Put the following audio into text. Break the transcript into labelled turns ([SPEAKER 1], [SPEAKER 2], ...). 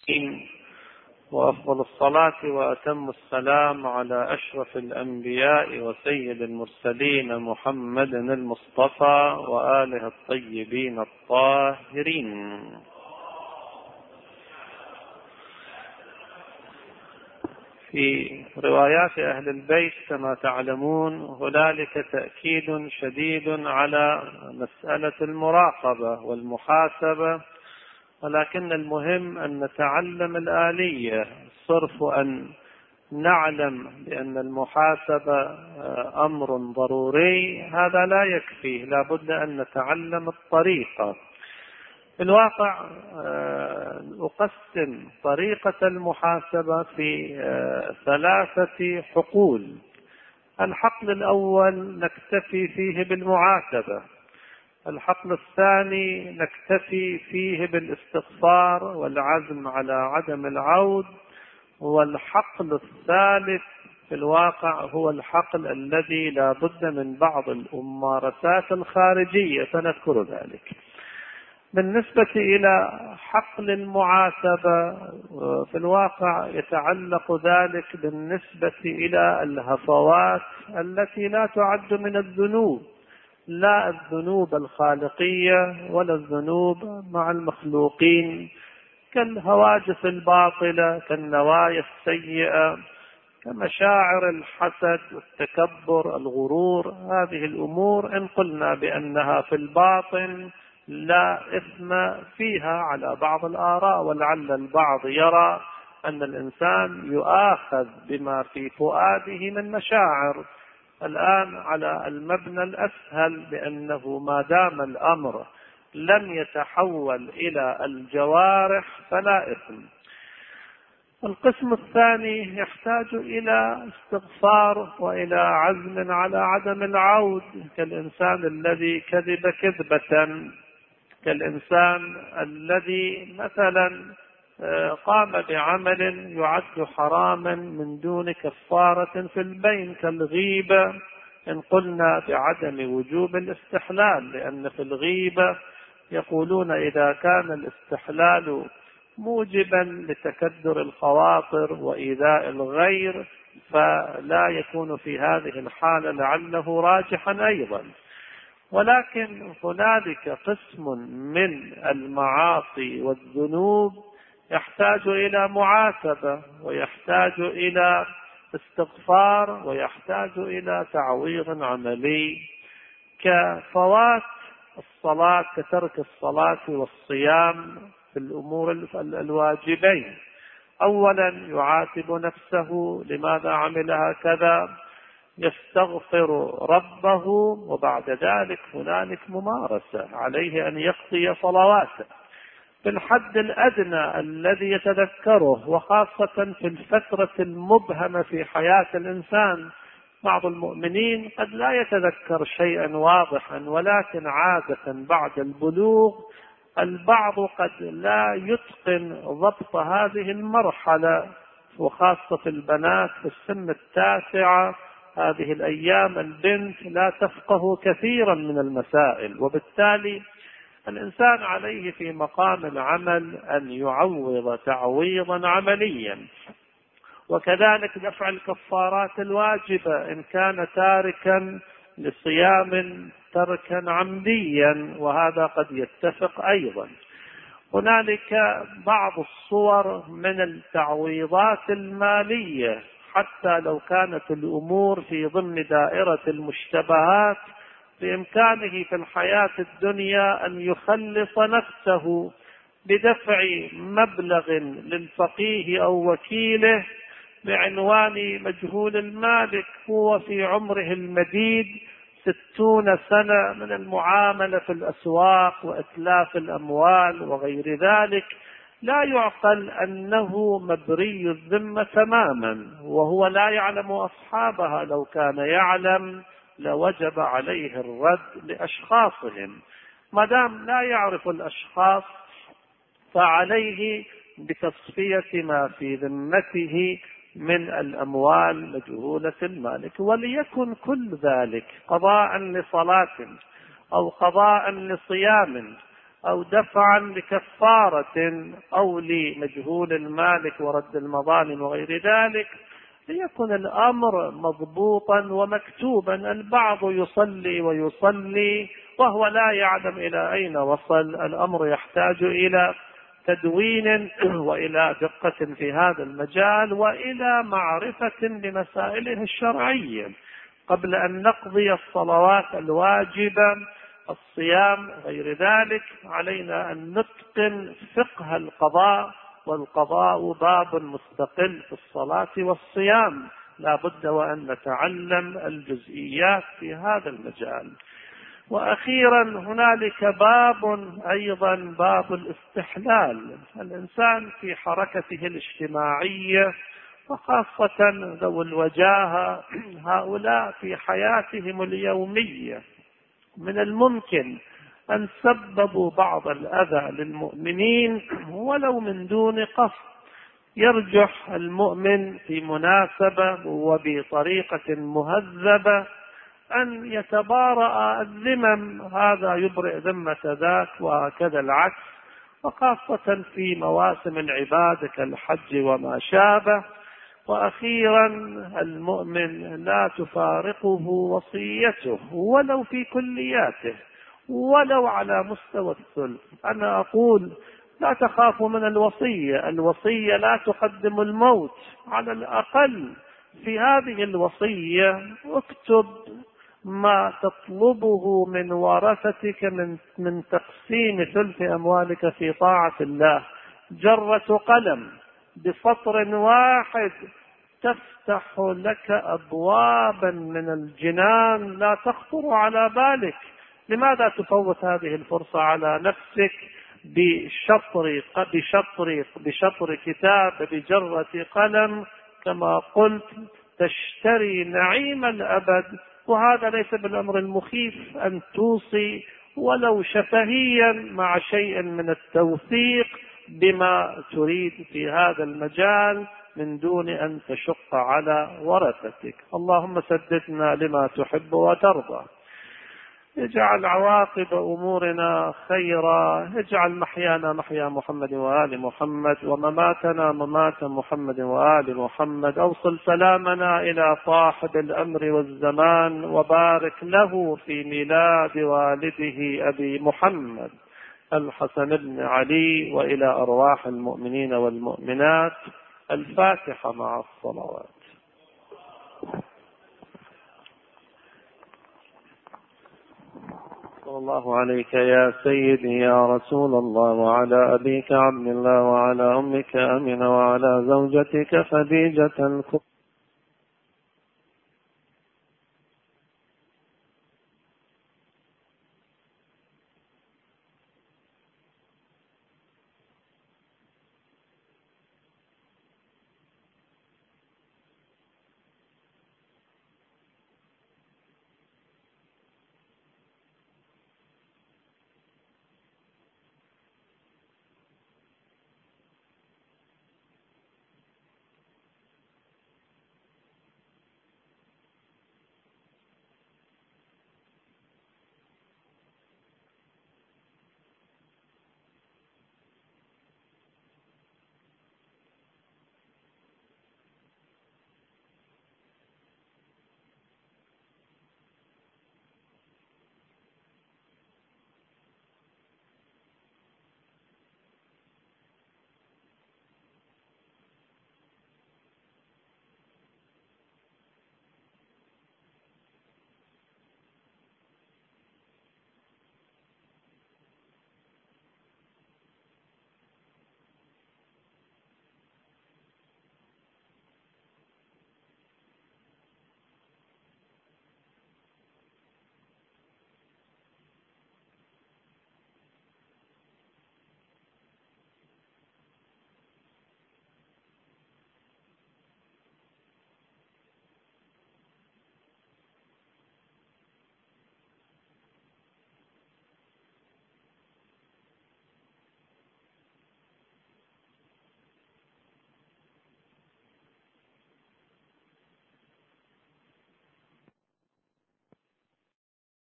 [SPEAKER 1] وأفضل الصلاة وأتم السلام على أشرف الأنبياء وسيد المرسلين محمد المصطفى وآله الطيبين الطاهرين. في روايات أهل البيت كما تعلمون هنالك تأكيد شديد على مسألة المراقبة والمحاسبة، ولكن المهم أن نتعلم الآلية، صرف أن نعلم بأن المحاسبة أمر ضروري هذا لا يكفي، لا بد أن نتعلم الطريقة. في الواقع أقسم طريقة المحاسبة في 3 حقول. الحقل الأول نكتفي فيه بالمعاتبة، الحقل الثاني نكتفي فيه بالاستغفار والعزم على عدم العود، والحقل الثالث في الواقع هو الحقل الذي لا بد من بعض الممارسات الخارجية سنذكر ذلك. بالنسبة إلى حقل المعاتبة في الواقع يتعلق ذلك بالنسبة إلى الهفوات التي لا تعد من الذنوب، لا الذنوب الخالقية ولا الذنوب مع المخلوقين، كالهواجس الباطلة، كالنوايا السيئة، كمشاعر الحسد والتكبر الغرور. هذه الأمور إن قلنا بأنها في الباطن لا إثم فيها على بعض الآراء، ولعل البعض يرى أن الإنسان يؤاخذ بما في فؤاده من مشاعر. الآن على المبنى الأسهل بأنه ما دام الأمر لم يتحول إلى الجوارح فلا إثم. القسم الثاني يحتاج إلى استغفار وإلى عزم على عدم العود، كالإنسان الذي كذب كذبة، كالإنسان الذي مثلا قام بعمل يعد حراما من دون كفارة في البين، كالغيبة، إن قلنا بعدم وجوب الاستحلال، لأن في الغيبة يقولون إذا كان الاستحلال موجبا لتكدر الخواطر وإيذاء الغير فلا يكون في هذه الحالة لعله راجحا أيضا. ولكن هنالك قسم من المعاصي والذنوب يحتاج إلى معاتبة ويحتاج إلى استغفار ويحتاج إلى تعويض عملي، كفوات الصلاة، كترك الصلاة والصيام في الأمور الواجبين. أولا يعاتب نفسه لماذا عمل هكذا، يستغفر ربه، وبعد ذلك هنالك ممارسة، عليه أن يقضي صلواته في الحد الأدنى الذي يتذكره، وخاصة في الفترة المبهمة في حياة الإنسان. بعض المؤمنين قد لا يتذكر شيئا واضحا، ولكن عادة بعد البلوغ البعض قد لا يتقن ضبط هذه المرحلة، وخاصة البنات في السن 9. هذه الأيام البنت لا تفقه كثيرا من المسائل، وبالتالي الإنسان عليه في مقام العمل أن يعوض تعويضا عمليا. وكذلك دفع الكفارات الواجبة إن كان تاركا لصيام تركا عمديا، وهذا قد يتفق أيضا. هنالك بعض الصور من التعويضات المالية، حتى لو كانت الأمور في ضمن دائرة المشتبهات بإمكانه في الحياة الدنيا أن يخلص نفسه بدفع مبلغ للفقيه أو وكيله بعنوان مجهول المالك، هو في عمره المديد 60 سنة من المعاملة في الأسواق وإتلاف الأموال وغير ذلك، لا يعقل أنه مبري الذمة تماما، وهو لا يعلم أصحابها، لو كان يعلم لوجب عليه الرد لأشخاصهم. ما دام لا يعرف الأشخاص فعليه بتصفية ما في ذمته من الأموال مجهولة المالك، وليكن كل ذلك قضاء لصلاة أو قضاء لصيام أو دفعا لكفارة أو لمجهول المالك ورد المظالم وغير ذلك، ليكن الأمر مضبوطا ومكتوبا. البعض يصلي ويصلي وهو لا يعلم إلى أين وصل. الأمر يحتاج إلى تدوين وإلى دقة في هذا المجال وإلى معرفة بمسائله الشرعية قبل أن نقضي الصلوات الواجبة، الصيام غير ذلك. علينا أن نتقن فقه القضاء، والقضاء باب مستقل في الصلاة والصيام، لا بد وأن نتعلم الجزئيات في هذا المجال. وأخيرا هنالك باب أيضا، باب الاستحلال. الإنسان في حركته الاجتماعية وخاصة ذوي الوجاهة، هؤلاء في حياتهم اليومية من الممكن أن سببوا بعض الأذى للمؤمنين ولو من دون قصد. يرجح المؤمن في مناسبة وبطريقة مهذبة أن يتبارأ الذمم، هذا يبرئ ذمة ذاك وكذا العكس، وخاصة في مواسم العبادة كالحج وما شابه. وأخيرا المؤمن لا تفارقه وصيته ولو في كلياته ولو على مستوى الثلث. أنا أقول لا تخافوا من الوصية، الوصية لا تقدم الموت. على الأقل في هذه الوصية اكتب ما تطلبه من ورثتك من تقسيم ثلث أموالك في طاعة الله. جرة قلم بسطر واحد تفتح لك أبوابا من الجنان لا تخطر على بالك. لماذا تفوت هذه الفرصة على نفسك بشطر كتاب، بجرة قلم؟ كما قلت تشتري نعيم الأبد، وهذا ليس بالأمر المخيف أن توصي ولو شفهيا مع شيء من التوثيق بما تريد في هذا المجال من دون أن تشق على ورثتك. اللهم سددنا لما تحب وترضى، اجعل عواقب أمورنا خيرا، اجعل محيانا محيا محمد وآل محمد، ومماتنا ممات محمد وآل محمد. أوصل سلامنا إلى صاحب الأمر والزمان، وبارك له في ميلاد والده أبي محمد الحسن بن علي، وإلى أرواح المؤمنين والمؤمنات. الفاتحة مع الصلوات. صلى الله عليك يا سيدي يا رسول الله، وعلى أبيك عبد الله، وعلى أمك أمنة، وعلى زوجتك خديجة الكبرى.